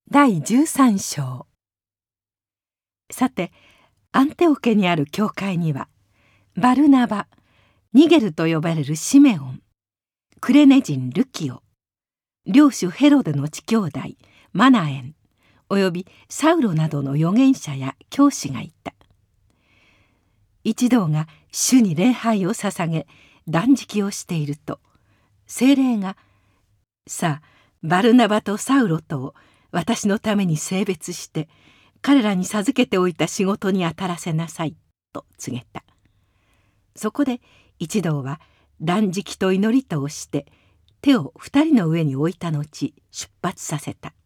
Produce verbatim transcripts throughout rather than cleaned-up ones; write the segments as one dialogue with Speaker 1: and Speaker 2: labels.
Speaker 1: だいじゅうさん章。さて、アンテオ家にある教会にはバルナバ、ニゲルと呼ばれるシメオン、クレネ人ルキオ、領主ヘロデの地兄弟マナエンおよびサウロなどの預言者や教師がいた。一同が主に礼拝を捧げ断食をしていると、聖霊が「さあバルナバとサウロとを私のために性別して彼らに授けておいた仕事に当たらせなさい」と告げた。そこで一同は断食と祈りとをして手を二人の上に置いた後出発させた。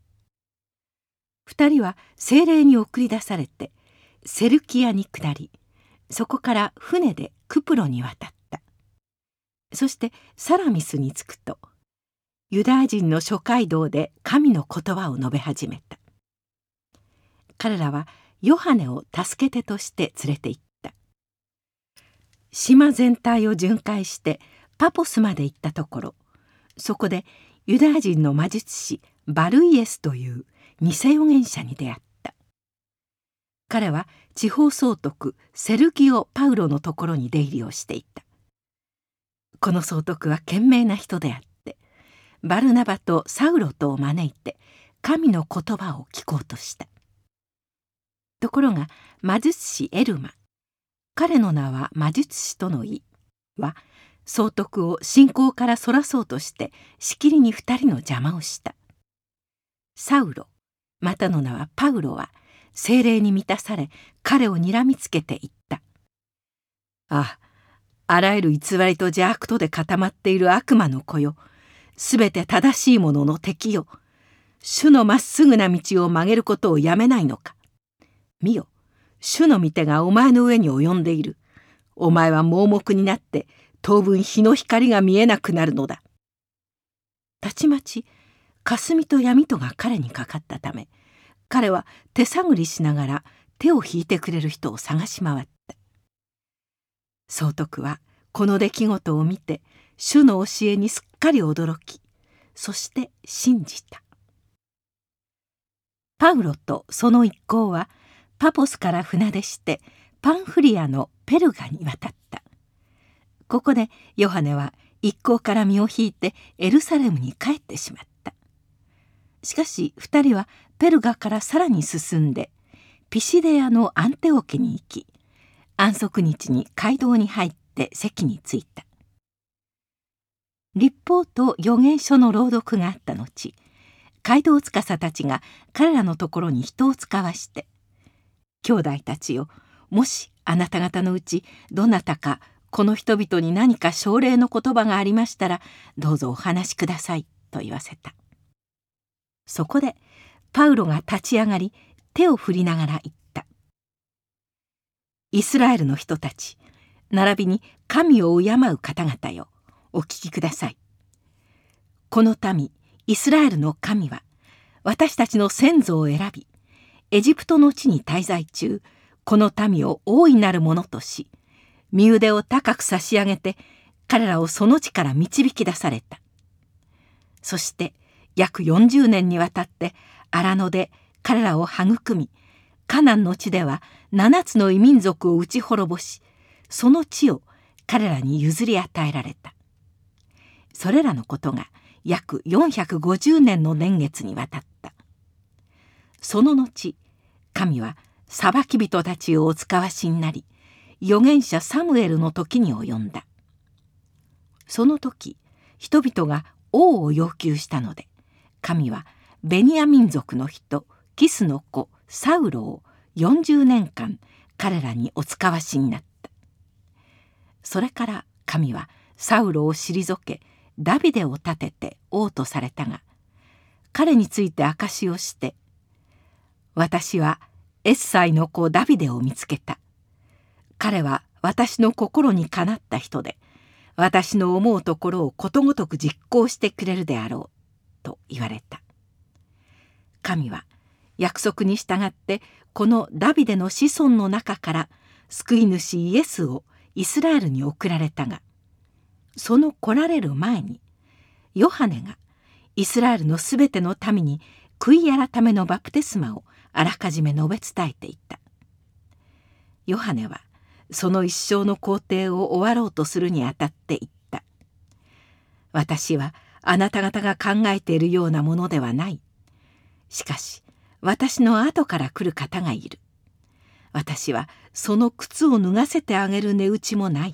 Speaker 1: 二人は聖霊に送り出されてセルキアに下り、そこから船でクプロに渡った。そしてサラミスに着くと、ユダヤ人の諸街道で神の言葉を述べ始めた。彼らはヨハネを助け手として連れて行った。島全体を巡回してパポスまで行ったところ、そこでユダヤ人の魔術師バルイエスという偽預言者に出会った。彼は地方総督セルギオ・パウロのところに出入りをしていた。この総督は賢明な人であって、バルナバとサウロとを招いて神の言葉を聞こうとした。ところが魔術師エルマ、彼の名は魔術師との意は、総督を信仰からそらそうとしてしきりに二人の邪魔をした。サウロ、またの名はパウロは聖霊に満たされ、彼をにらみつけて言った。ああ、あらゆる偽りと邪悪とで固まっている悪魔の子よ。すべて正しいものの敵よ。主のまっすぐな道を曲げることをやめないのか。見よ、主の御手がお前の上に及んでいる。お前は盲目になって当分日の光が見えなくなるのだ。たちまち霞と闇とが彼にかかったため、彼は手探りしながら手を引いてくれる人を探し回った。総督はこの出来事を見て主の教えにすっかり驚き、そして信じた。パウロとその一行はパポスから船出してパンフリアのペルガに渡った。ここでヨハネは一行から身を引いてエルサレムに帰ってしまった。しかし二人はペルガからさらに進んでピシデアのアンテオ家に行き、安息日に街道に入って席に着いた。律法と預言書の朗読があった後、街道司たちが彼らのところに人を使わして、兄弟たちよ、もしあなた方のうちどなたかこの人々に何か奨励の言葉がありましたら、どうぞお話しくださいと言わせた。そこでパウロが立ち上がり、手を振りながら言った。イスラエルの人たち、並びに神を敬う方々よ、お聞きください。この民イスラエルの神は私たちの先祖を選び、エジプトの地に滞在中、この民を大いなるものとし、身腕を高く差し上げて彼らをその地から導き出された。そして約よんじゅうねんにわたって荒野で彼らを育み、カナンの地では七つの異民族を打ち滅ぼし、その地を彼らに譲り与えられた。それらのことが約よんひゃくごじゅうねんの年月にわたった。その後、神は裁き人たちをお使わしになり、預言者サムエルの時に及んだ。その時、人々が王を要求したので、神はベニヤ民族の人キスの子サウロをよんじゅうねんかん彼らにお使わしになった。それから神はサウロを退け、ダビデを立てて王とされたが、彼について証しをして、私はエッサイの子ダビデを見つけた。彼は私の心にかなった人で、私の思うところをことごとく実行してくれるであろうと言われた。神は約束に従ってこのダビデの子孫の中から救い主イエスをイスラエルに送られたが、その来られる前にヨハネがイスラエルのすべての民に悔い改めのバプテスマをあらかじめ述べ伝えていた。ヨハネはその一生の工程を終わろうとするにあたって言った。私はあなた方が考えているようなものではない。しかし私の後から来る方がいる。私はその靴を脱がせてあげる値打ちもない。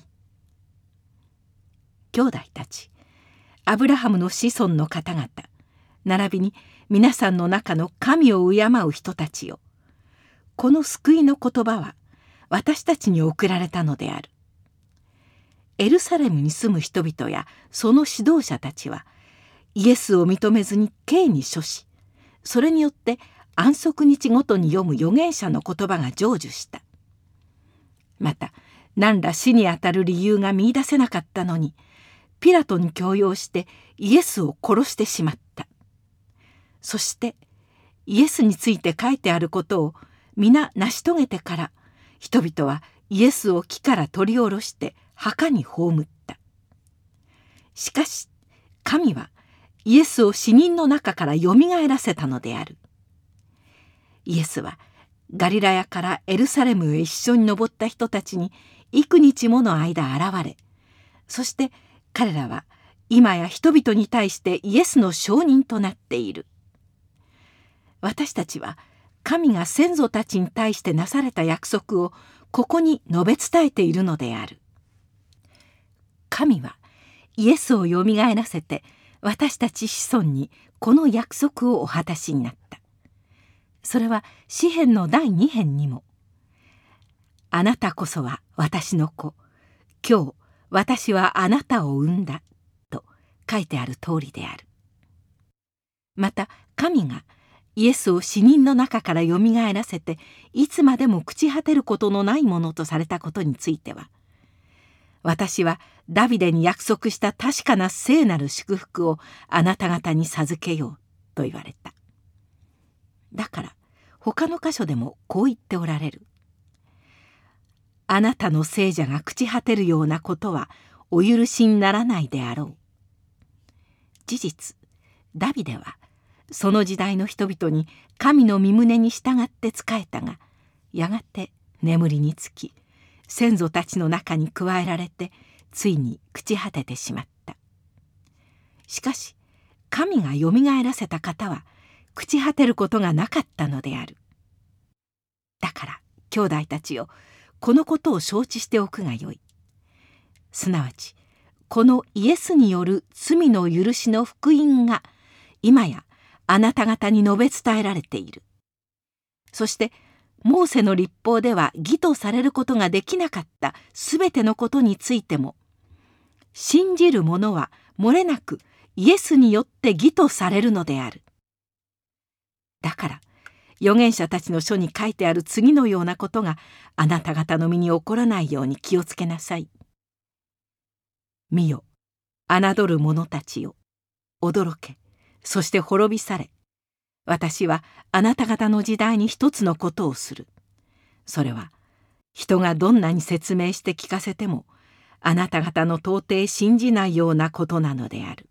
Speaker 1: 兄弟たち、アブラハムの子孫の方々、並びに皆さんの中の神を敬う人たちよ。この救いの言葉は私たちに送られたのである。エルサレムに住む人々やその指導者たちはイエスを認めずに刑に処し、それによって安息日ごとに読む預言者の言葉が成就した。また何ら死にあたる理由が見出せなかったのに、ピラトに強要してイエスを殺してしまった。そしてイエスについて書いてあることを皆成し遂げてから、人々はイエスを木から取り下ろして墓に葬った。しかし神はイエスを死人の中からよみがえらせたのである。イエスはガリラヤからエルサレムへ一緒に登った人たちに幾日もの間現れ、そして彼らは今や人々に対してイエスの証人となっている。私たちは神が先祖たちに対してなされた約束をここに述べ伝えているのである。神はイエスをよみがえらせて私たち子孫にこの約束をお果たしになった。それは詩編のだいに編にも、あなたこそは私の子、今日私はあなたを産んだと書いてある通りである。また神がイエスを死人の中からよみがえらせていつまでも朽ち果てることのないものとされたことについては、私はダビデに約束した確かな聖なる祝福をあなた方に授けようと言われた。だから他の箇所でもこう言っておられる。あなたの聖者が朽ち果てるようなことはお許しにならないであろう。事実、ダビデはその時代の人々に神の御胸に従って仕えたが、やがて眠りにつき先祖たちの中に加えられてついに朽ち果ててしまった。しかし神がよみがえらせた方は朽ち果てることがなかったのである。だから兄弟たちよ、このことを承知しておくがよい。すなわちこのイエスによる罪の許しの福音が今やあなた方に述べ伝えられている。そしてモーセの律法では義とされることができなかったすべてのことについても、信じる者は漏れなくイエスによって義とされるのである。だから預言者たちの書に書いてある次のようなことがあなた方の身に起こらないように気をつけなさい。見よ、侮る者たちよ、驚け、そして滅び去れ。私はあなた方の時代に一つのことをする。それは人がどんなに説明して聞かせてもあなた方の到底信じないようなことなのである。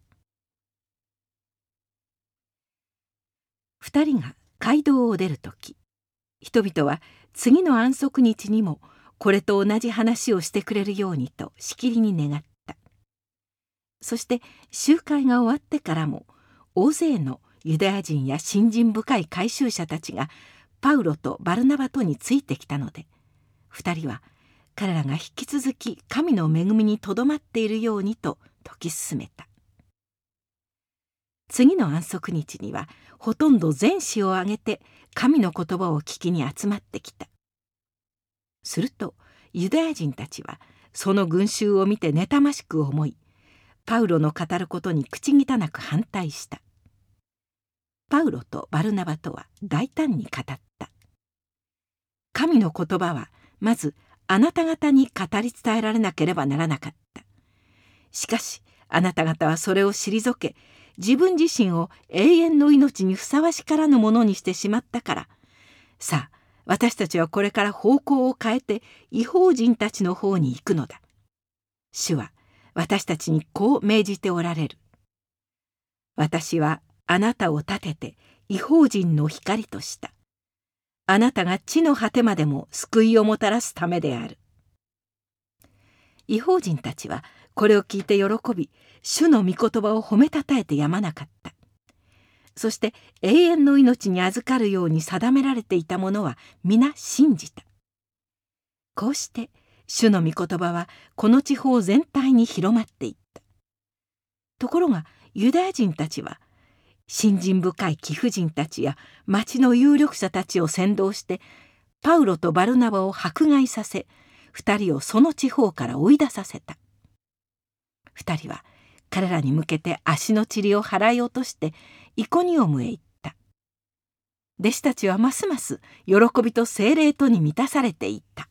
Speaker 1: 二人が街道を出るとき、人々は次の安息日にもこれと同じ話をしてくれるようにとしきりに願った。そして集会が終わってからも大勢のユダヤ人や信心深い改宗者たちがパウロとバルナバとについてきたので、二人は彼らが引き続き神の恵みにとどまっているようにと説き進めた。次の安息日にはほとんど全市を挙げて神の言葉を聞きに集まってきた。するとユダヤ人たちはその群衆を見て妬ましく思い、パウロの語ることに口汚く反対した。パウロとバルナバとは大胆に語った。神の言葉はまずあなた方に語り伝えられなければならなかった。しかしあなた方はそれを退け、自分自身を永遠の命にふさわしからぬものにしてしまったから、さあ私たちはこれから方向を変えて異邦人たちの方に行くのだ。主は私たちにこう命じておられる。私はあなたを立てて異邦人の光とした。あなたが地の果てまでも救いをもたらすためである。異邦人たちはこれを聞いて喜び、主の御言葉を褒めたたえてやまなかった。そして永遠の命に預かるように定められていたものは皆信じた。こうして主の御言葉はこの地方全体に広まっていった。ところがユダヤ人たちは信心深い貴婦人たちや町の有力者たちを扇動してパウロとバルナバを迫害させ、二人をその地方から追い出させた。二人は彼らに向けて足の塵を払い落としてイコニオムへ行った。弟子たちはますます喜びと聖霊とに満たされていった。